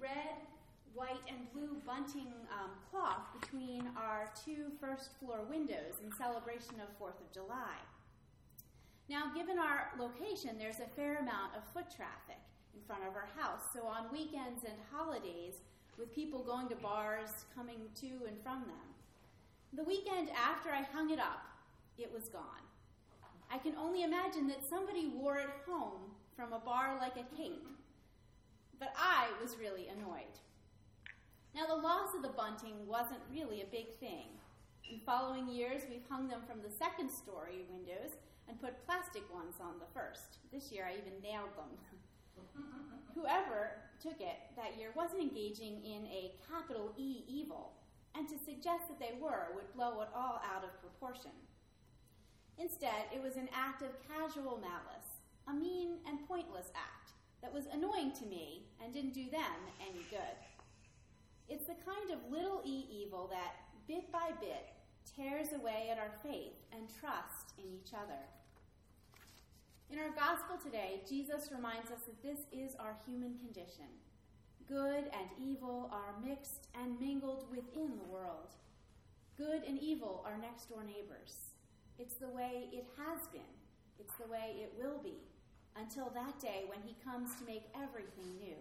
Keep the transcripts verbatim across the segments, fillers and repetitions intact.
red, white, and blue bunting um, cloth between our two first-floor windows in celebration of fourth of July. Now, given our location, there's a fair amount of foot traffic in front of our house. So on weekends and holidays, with people going to bars, coming to and from them. The weekend after I hung it up, it was gone. I can only imagine that somebody wore it home from a bar like a cape. But I was really annoyed. Now, the loss of the bunting wasn't really a big thing. In following years, we've hung them from the second-story windows and put plastic ones on the first. This year, I even nailed them. Whoever took it that year wasn't engaging in a capital E evil, and to suggest that they were would blow it all out of proportion. Instead, it was an act of casual malice, a mean and pointless act that was annoying to me and didn't do them any good. It's the kind of little e evil that, bit by bit, tears away at our faith and trust in each other. In our gospel today, Jesus reminds us that this is our human condition. Good and evil are mixed and mingled within the world. Good and evil are next-door neighbors. It's the way it has been. It's the way it will be, until that day when he comes to make everything new.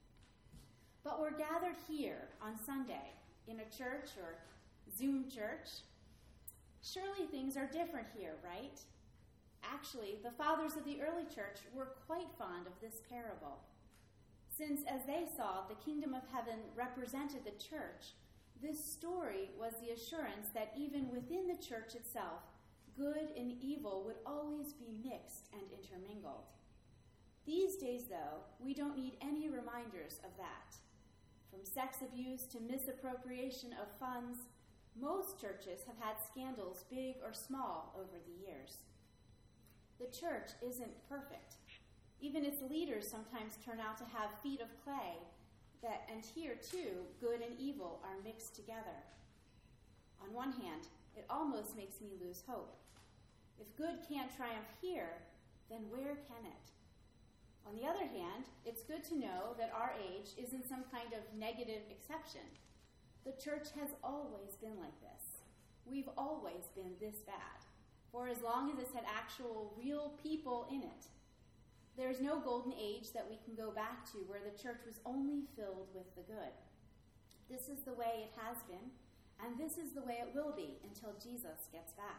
But we're gathered here on Sunday in a church or Zoom church. Surely things are different here, right? Actually, the fathers of the early church were quite fond of this parable, since as they saw the kingdom of heaven represented the church, this story was the assurance that even within the church itself, good and evil would always be mixed and intermingled. These days, though, we don't need any reminders of that. From sex abuse to misappropriation of funds, most churches have had scandals, big or small, over the years. The church isn't perfect. Even its leaders sometimes turn out to have feet of clay, that, and here, too, good and evil are mixed together. On one hand, it almost makes me lose hope. If good can't triumph here, then where can it? On the other hand, it's good to know that our age isn't some kind of negative exception. The church has always been like this. We've always been this bad, for as long as it's had actual, real people in it. There's no golden age that we can go back to where the church was only filled with the good. This is the way it has been, and this is the way it will be until Jesus gets back.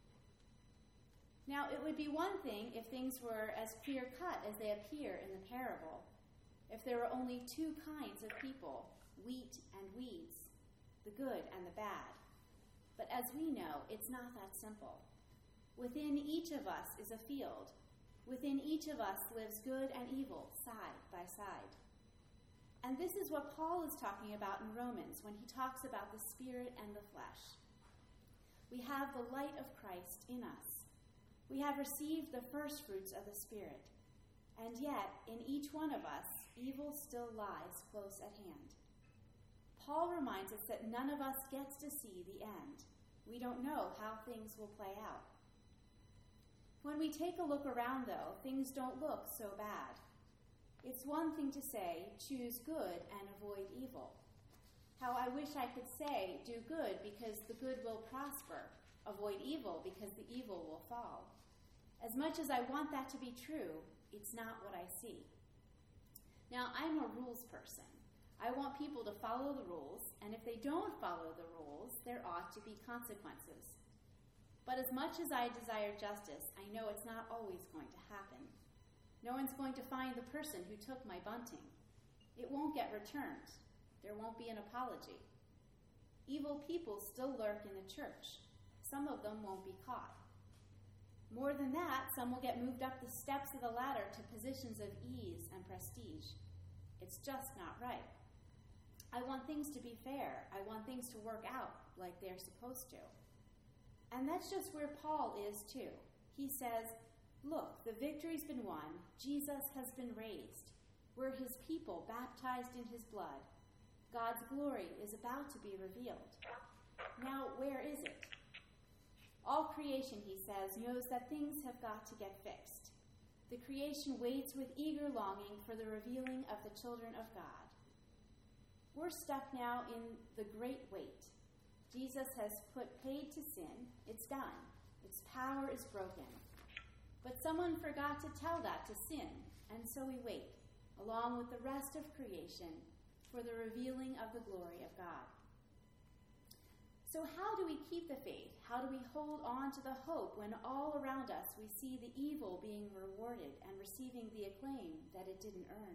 Now, it would be one thing if things were as clear-cut as they appear in the parable, if there were only two kinds of people, wheat and weeds, the good and the bad. But as we know, it's not that simple. Within each of us is a field. Within each of us lives good and evil side by side. And this is what Paul is talking about in Romans when he talks about the spirit and the flesh. We have the light of Christ in us. We have received the first fruits of the Spirit. And yet, in each one of us, evil still lies close at hand. Paul reminds us that none of us gets to see the end. We don't know how things will play out. When we take a look around, though, things don't look so bad. It's one thing to say, choose good and avoid evil. How I wish I could say, do good because the good will prosper, avoid evil because the evil will fall. As much as I want that to be true, it's not what I see. Now, I'm a rules person. I want people to follow the rules, and if they don't follow the rules, there ought to be consequences. But as much as I desire justice, I know it's not always going to happen. No one's going to find the person who took my bunting. It won't get returned. There won't be an apology. Evil people still lurk in the church. Some of them won't be caught. More than that, some will get moved up the steps of the ladder to positions of ease and prestige. It's just not right. I want things to be fair. I want things to work out like they're supposed to. And that's just where Paul is too. He says, look, the victory's been won. Jesus has been raised. We're his people, baptized in his blood. God's glory is about to be revealed. Now, where is it? All creation, he says, knows that things have got to get fixed. The creation waits with eager longing for the revealing of the children of God. We're stuck now in the great weight. Jesus has put paid to sin. It's done. Its power is broken. But someone forgot to tell that to sin, and so we wait, along with the rest of creation, for the revealing of the glory of God. So how do we keep the faith? How do we hold on to the hope when all around us we see the evil being rewarded and receiving the acclaim that it didn't earn?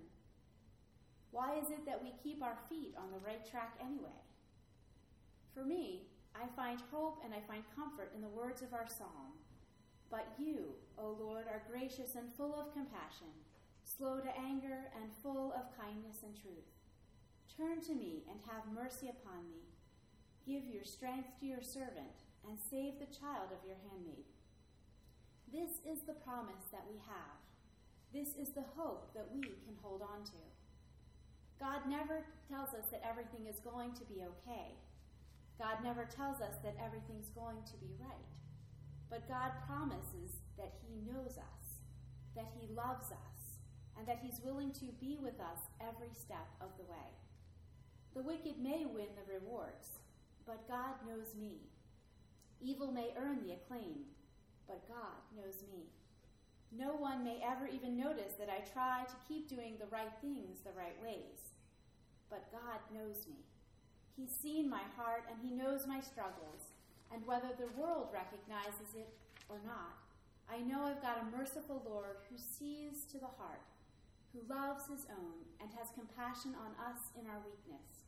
Why is it that we keep our feet on the right track anyway? For me, I find hope and I find comfort in the words of our psalm. But you, O Lord, are gracious and full of compassion, slow to anger and full of kindness and truth. Turn to me and have mercy upon me. Give your strength to your servant, and save the child of your handmaid. This is the promise that we have. This is the hope that we can hold on to. God never tells us that everything is going to be okay. God never tells us that everything's going to be right. But God promises that he knows us, that he loves us, and that he's willing to be with us every step of the way. The wicked may win the rewards, but God knows me. Evil may earn the acclaim, but God knows me. No one may ever even notice that I try to keep doing the right things the right ways, but God knows me. He's seen my heart and he knows my struggles, and whether the world recognizes it or not, I know I've got a merciful Lord who sees to the heart, who loves his own and has compassion on us in our weakness.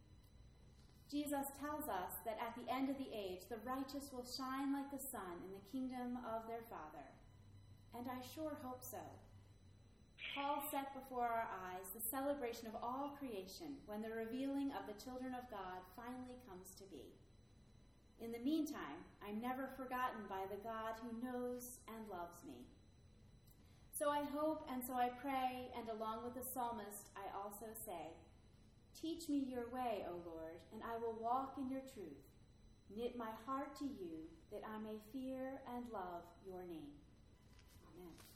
Jesus tells us that at the end of the age, the righteous will shine like the sun in the kingdom of their Father. And I sure hope so. Paul set before our eyes the celebration of all creation when the revealing of the children of God finally comes to be. In the meantime, I'm never forgotten by the God who knows and loves me. So I hope and so I pray, and along with the psalmist, I also say, teach me your way, O Lord, and I will walk in your truth. Knit my heart to you, that I may fear and love your name. Amen.